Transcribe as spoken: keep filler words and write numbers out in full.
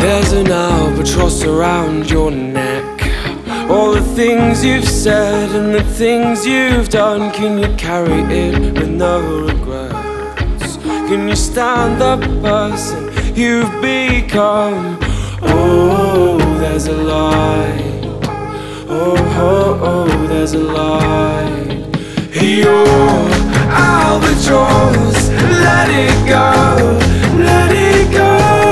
There's an albatross around your neck. All the things you've said and the things you've done, can you carry it with no regrets? Can you stand the person you've become? Oh, there's a light. Oh, oh, oh, there's a light. You're albatross, let it go, let it go.